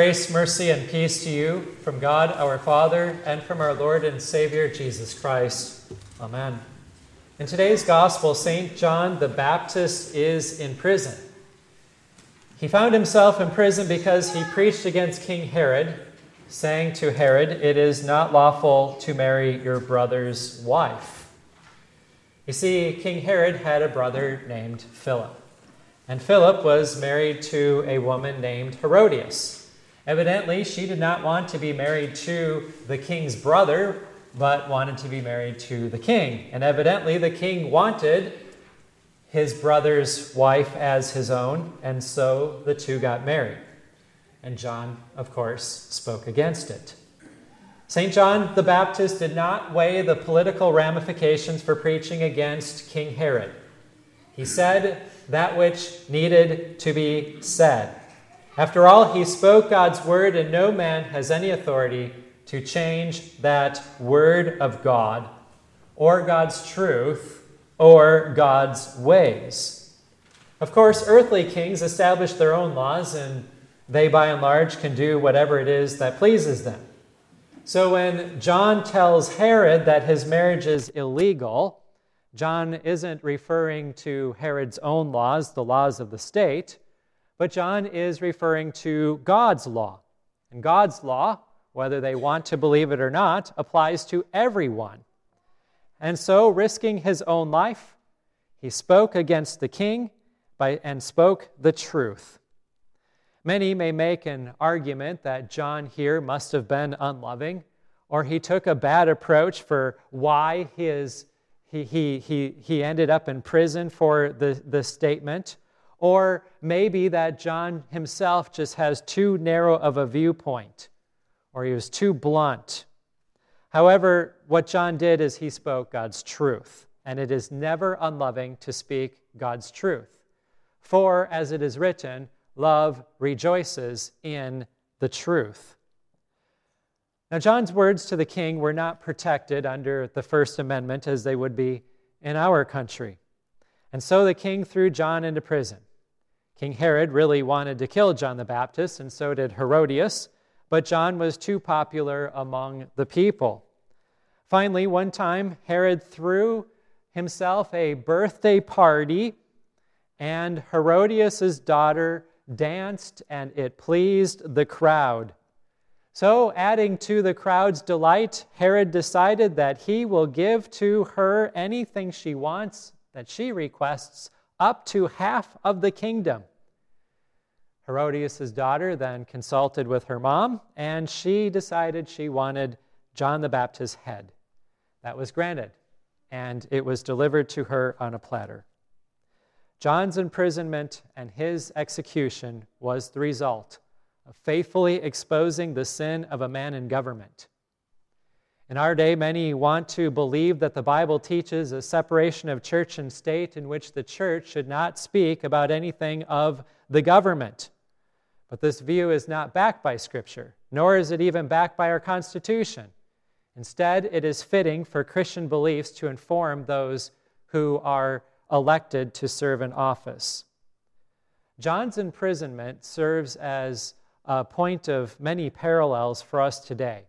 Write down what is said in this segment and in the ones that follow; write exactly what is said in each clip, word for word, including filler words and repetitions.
Grace, mercy, and peace to you from God our Father and from our Lord and Savior Jesus Christ. Amen. In today's Gospel, Saint John the Baptist is in prison. He found himself in prison because he preached against King Herod, saying to Herod, "It is not lawful to marry your brother's wife." You see, King Herod had a brother named Philip, and Philip was married to a woman named Herodias. Evidently, she did not want to be married to the king's brother, but wanted to be married to the king. And evidently, the king wanted his brother's wife as his own, and so the two got married. And John, of course, spoke against it. Saint John the Baptist did not weigh the political ramifications for preaching against King Herod. He said that which needed to be said. After all, he spoke God's word, and no man has any authority to change that word of God, or God's truth, or God's ways. Of course, earthly kings establish their own laws, and they, by and large, can do whatever it is that pleases them. So when John tells Herod that his marriage is illegal, John isn't referring to Herod's own laws, the laws of the state, but John is referring to God's law. And God's law, whether they want to believe it or not, applies to everyone. And so, risking his own life, he spoke against the king by, and spoke the truth. Many may make an argument that John here must have been unloving, or he took a bad approach for why his, he, he, he, he ended up in prison for the, the statement. Or maybe that John himself just has too narrow of a viewpoint, or he was too blunt. However, what John did is he spoke God's truth, and it is never unloving to speak God's truth. For, as it is written, love rejoices in the truth. Now, John's words to the king were not protected under the First Amendment as they would be in our country. And so the king threw John into prison. King Herod really wanted to kill John the Baptist, and so did Herodias, but John was too popular among the people. Finally, one time, Herod threw himself a birthday party, and Herodias' daughter danced, and it pleased the crowd. So, adding to the crowd's delight, Herod decided that he will give to her anything she wants, that she requests, up to half of the kingdom. Herodias' daughter then consulted with her mom, and she decided she wanted John the Baptist's head. That was granted, and it was delivered to her on a platter. John's imprisonment and his execution was the result of faithfully exposing the sin of a man in government. In our day, many want to believe that the Bible teaches a separation of church and state in which the church should not speak about anything of the government. But this view is not backed by Scripture, nor is it even backed by our Constitution. Instead, it is fitting for Christian beliefs to inform those who are elected to serve in office. John's imprisonment serves as a point of many parallels for us today.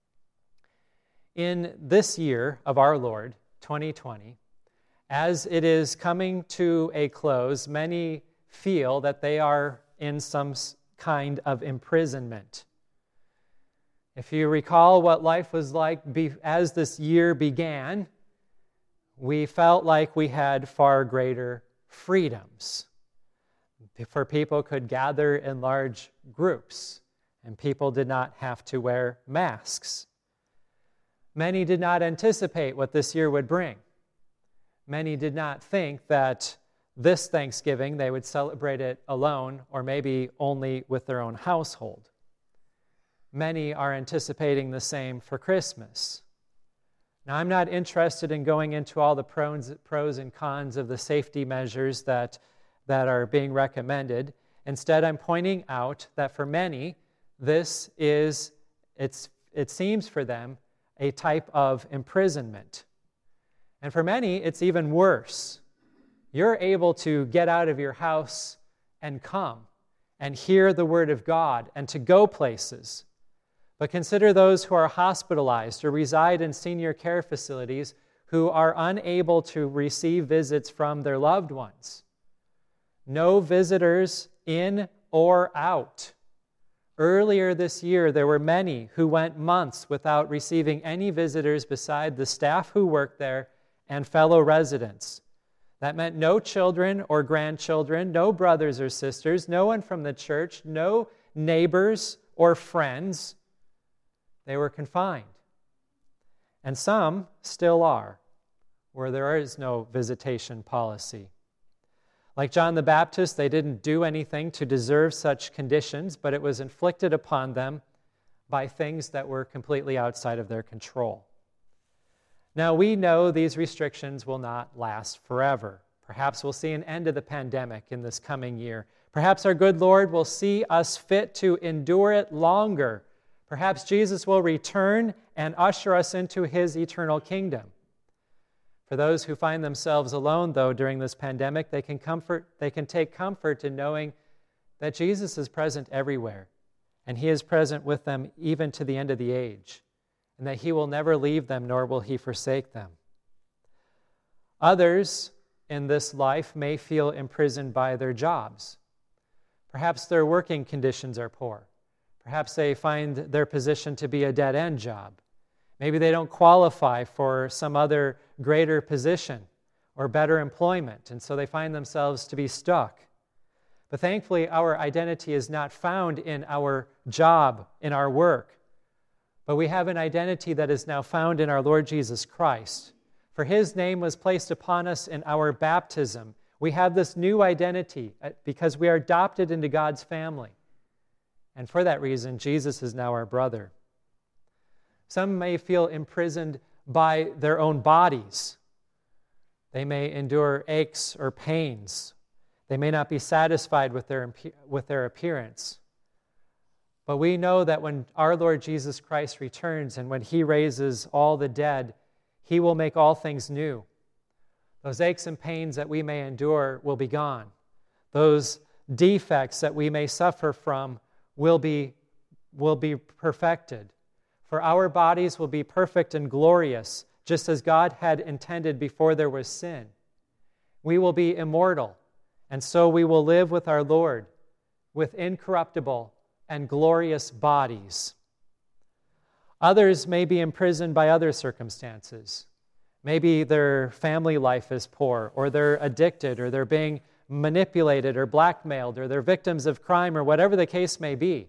In this year of our Lord, twenty twenty, as it is coming to a close, many feel that they are in some kind of imprisonment. If you recall what life was like be, as this year began, we felt like we had far greater freedoms. For people could gather in large groups, and people did not have to wear masks. Many did not anticipate what this year would bring. Many did not think that this Thanksgiving they would celebrate it alone or maybe only with their own household. Many are anticipating the same for Christmas. Now, I'm not interested in going into all the pros, pros and cons of the safety measures that, that are being recommended. Instead, I'm pointing out that for many, this is, it's, it seems for them, a type of imprisonment. And for many, it's even worse. You're able to get out of your house and come, and hear the word of God and to go places. But consider those who are hospitalized or reside in senior care facilities who are unable to receive visits from their loved ones. No visitors in or out. Earlier this year, there were many who went months without receiving any visitors beside the staff who worked there and fellow residents. That meant no children or grandchildren, no brothers or sisters, no one from the church, no neighbors or friends. They were confined. And some still are, where there is no visitation policy. Like John the Baptist, they didn't do anything to deserve such conditions, but it was inflicted upon them by things that were completely outside of their control. Now, we know these restrictions will not last forever. Perhaps we'll see an end to the pandemic in this coming year. Perhaps our good Lord will see us fit to endure it longer. Perhaps Jesus will return and usher us into his eternal kingdom. For those who find themselves alone, though, during this pandemic, they can comfort, they can take comfort in knowing that Jesus is present everywhere, and he is present with them even to the end of the age, and that he will never leave them, nor will he forsake them. Others in this life may feel imprisoned by their jobs. Perhaps their working conditions are poor. Perhaps they find their position to be a dead-end job. Maybe they don't qualify for some other greater position or better employment, and so they find themselves to be stuck. But thankfully, our identity is not found in our job, in our work, but we have an identity that is now found in our Lord Jesus Christ. For his name was placed upon us in our baptism. We have this new identity because we are adopted into God's family. And for that reason, Jesus is now our brother. Some may feel imprisoned by their own bodies. They may endure aches or pains. They may not be satisfied with their, with their appearance. But we know that when our Lord Jesus Christ returns and when he raises all the dead, he will make all things new. Those aches and pains that we may endure will be gone. Those defects that we may suffer from will be, will be perfected. For our bodies will be perfect and glorious, just as God had intended before there was sin. We will be immortal, and so we will live with our Lord, with incorruptible and glorious bodies. Others may be imprisoned by other circumstances. Maybe their family life is poor, or they're addicted, or they're being manipulated or blackmailed, or they're victims of crime, or whatever the case may be.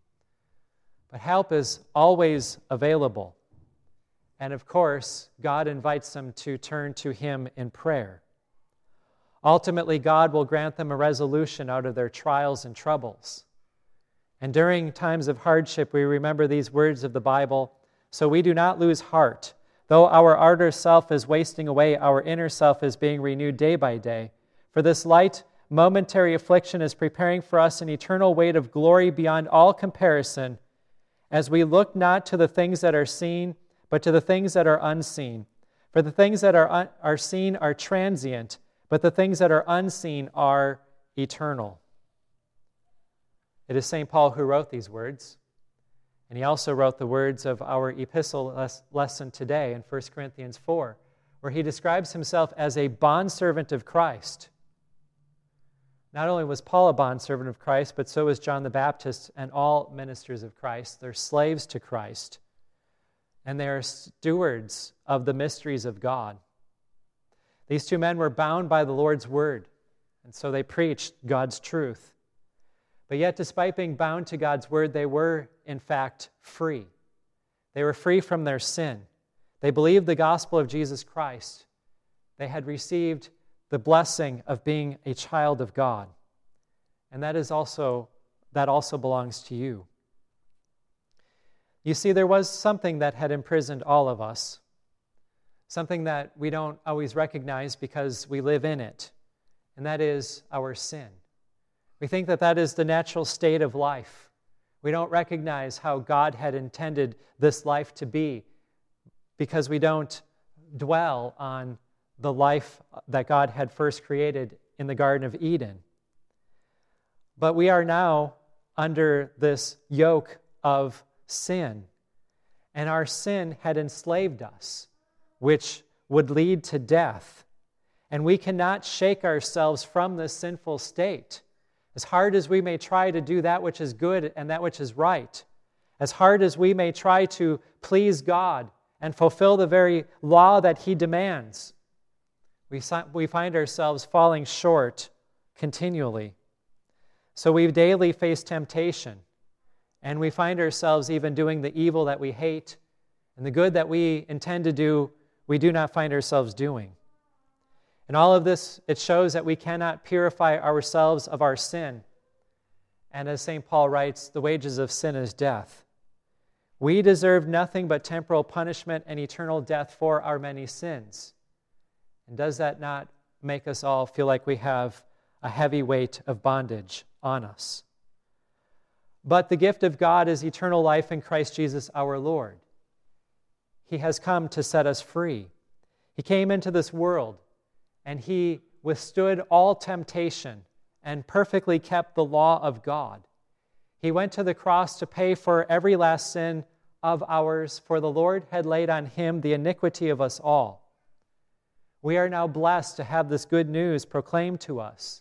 But help is always available. And of course, God invites them to turn to him in prayer. Ultimately, God will grant them a resolution out of their trials and troubles. And during times of hardship, we remember these words of the Bible, so we do not lose heart. Though our outer self is wasting away, our inner self is being renewed day by day. For this light, momentary affliction is preparing for us an eternal weight of glory beyond all comparison, as we look not to the things that are seen, but to the things that are unseen. For the things that are, un- are seen are transient, but the things that are unseen are eternal. It is Saint Paul who wrote these words, and he also wrote the words of our epistle les- lesson today in First Corinthians four, where he describes himself as a bondservant of Christ. Not only was Paul a bondservant of Christ, but so was John the Baptist and all ministers of Christ. They're slaves to Christ, and they are stewards of the mysteries of God. These two men were bound by the Lord's word, and so they preached God's truth. But yet, despite being bound to God's word, they were, in fact, free. They were free from their sin. They believed the gospel of Jesus Christ. They had received the blessing of being a child of God. And that is also, that also belongs to you. You see, there was something that had imprisoned all of us, something that we don't always recognize because we live in it, and that is our sin. We think that that is the natural state of life. We don't recognize how God had intended this life to be because we don't dwell on the life that God had first created in the Garden of Eden. But we are now under this yoke of sin, and our sin had enslaved us, which would lead to death. And we cannot shake ourselves from this sinful state. As hard as we may try to do that which is good and that which is right, as hard as we may try to please God and fulfill the very law that He demands, we, we find ourselves falling short continually. So we daily face temptation, and we find ourselves even doing the evil that we hate, and the good that we intend to do, we do not find ourselves doing. In all of this, it shows that we cannot purify ourselves of our sin. And as Saint Paul writes, the wages of sin is death. We deserve nothing but temporal punishment and eternal death for our many sins. And does that not make us all feel like we have a heavy weight of bondage on us? But the gift of God is eternal life in Christ Jesus our Lord. He has come to set us free. He came into this world, and He withstood all temptation and perfectly kept the law of God. He went to the cross to pay for every last sin of ours, for the Lord had laid on Him the iniquity of us all. We are now blessed to have this good news proclaimed to us.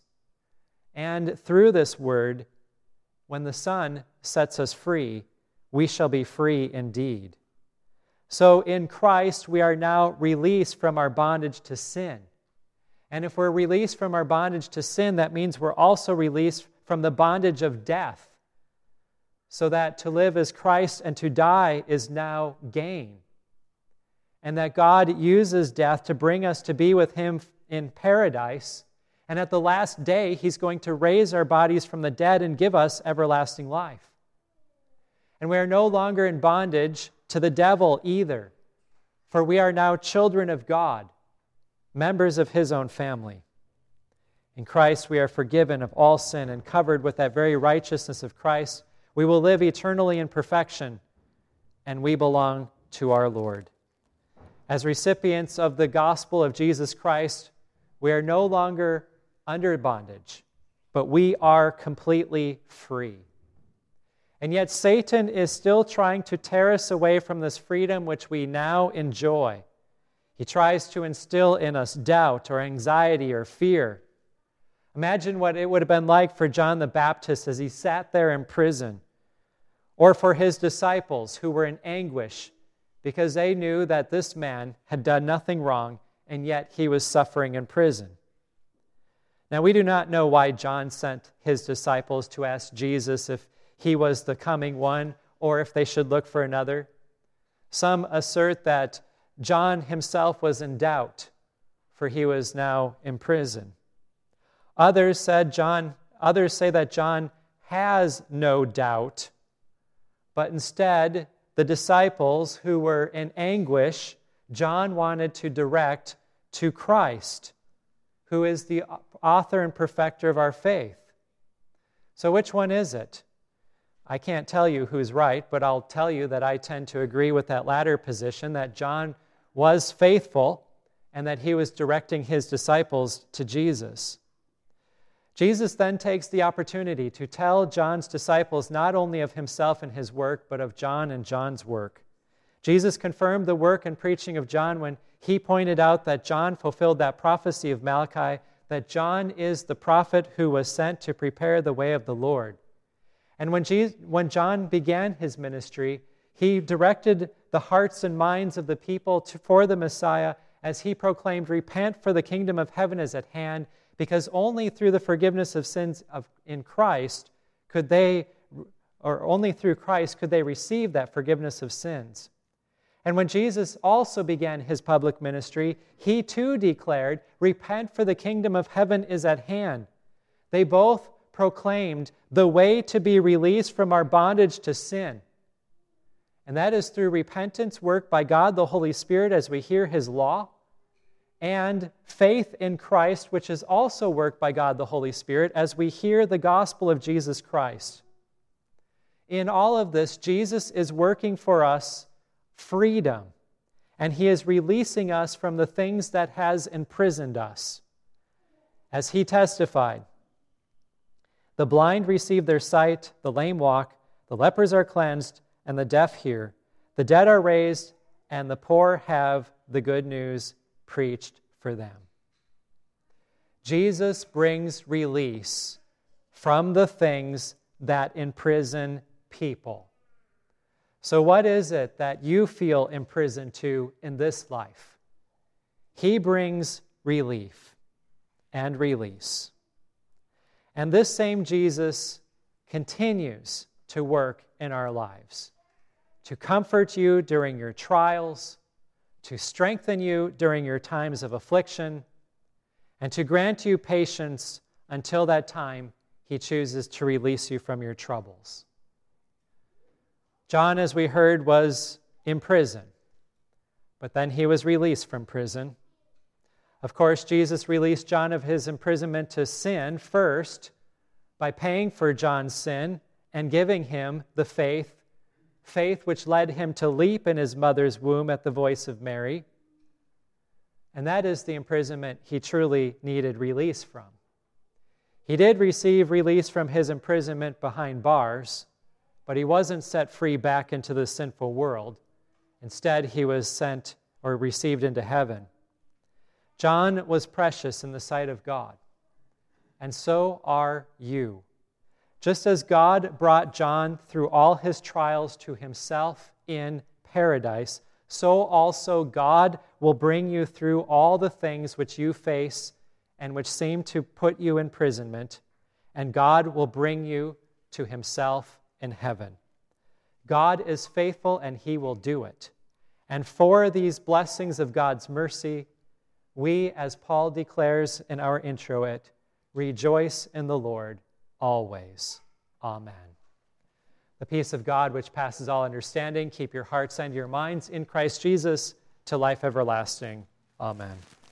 And through this word, when the Son sets us free, we shall be free indeed. So in Christ, we are now released from our bondage to sin. And if we're released from our bondage to sin, that means we're also released from the bondage of death, so that to live is Christ and to die is now gain. And that God uses death to bring us to be with Him in paradise, and at the last day, He's going to raise our bodies from the dead and give us everlasting life. And we are no longer in bondage to the devil either, for we are now children of God, members of His own family. In Christ, we are forgiven of all sin and covered with that very righteousness of Christ. We will live eternally in perfection, and we belong to our Lord. As recipients of the gospel of Jesus Christ, we are no longer under bondage, but we are completely free. And yet Satan is still trying to tear us away from this freedom which we now enjoy. He tries to instill in us doubt or anxiety or fear. Imagine what it would have been like for John the Baptist as he sat there in prison, or for his disciples who were in anguish because they knew that this man had done nothing wrong, and yet he was suffering in prison. Now, we do not know why John sent his disciples to ask Jesus if He was the coming one or if they should look for another. Some assert that John himself was in doubt, for he was now in prison. Others said John, others say that John has no doubt, but instead, the disciples who were in anguish, John wanted to direct to Christ, who is the author and perfecter of our faith. So which one is it? I can't tell you who's right, but I'll tell you that I tend to agree with that latter position, that John was faithful and that he was directing his disciples to Jesus. Jesus then takes the opportunity to tell John's disciples not only of himself and his work, but of John and John's work. Jesus confirmed the work and preaching of John when he pointed out that John fulfilled that prophecy of Malachi, that John is the prophet who was sent to prepare the way of the Lord. And when, Jesus, when John began his ministry, he directed the hearts and minds of the people to, for the Messiah as he proclaimed, "Repent, for the kingdom of heaven is at hand," because only through the forgiveness of sins of, in Christ could they, or only through Christ could they receive that forgiveness of sins. And when Jesus also began his public ministry, he too declared, "Repent, for the kingdom of heaven is at hand." They both proclaimed the way to be released from our bondage to sin. And that is through repentance worked by God the Holy Spirit as we hear His law, and faith in Christ, which is also worked by God the Holy Spirit as we hear the gospel of Jesus Christ. In all of this, Jesus is working for us freedom, and He is releasing us from the things that has imprisoned us. As He testified, The blind receive their sight, the lame walk, the lepers are cleansed, and the deaf hear. The dead are raised, and the poor have the good news preached for them. Jesus brings release from the things that imprison people. So what is it that you feel imprisoned to in this life? He brings relief and release. And this same Jesus continues to work in our lives, to comfort you during your trials, to strengthen you during your times of affliction, and to grant you patience until that time He chooses to release you from your troubles. John, as we heard, was in prison, but then he was released from prison. Of course, Jesus released John of his imprisonment to sin first by paying for John's sin and giving him the faith, faith which led him to leap in his mother's womb at the voice of Mary. And that is the imprisonment he truly needed release from. He did receive release from his imprisonment behind bars, but he wasn't set free back into the sinful world. Instead, he was sent or received into heaven. John was precious in the sight of God, and so are you. Just as God brought John through all his trials to himself in paradise, so also God will bring you through all the things which you face and which seem to put you in imprisonment, and God will bring you to Himself in heaven. God is faithful, and He will do it. And for these blessings of God's mercy, we, as Paul declares in our introit, rejoice in the Lord always. Amen. The peace of God, which passes all understanding, keep your hearts and your minds in Christ Jesus to life everlasting. Amen.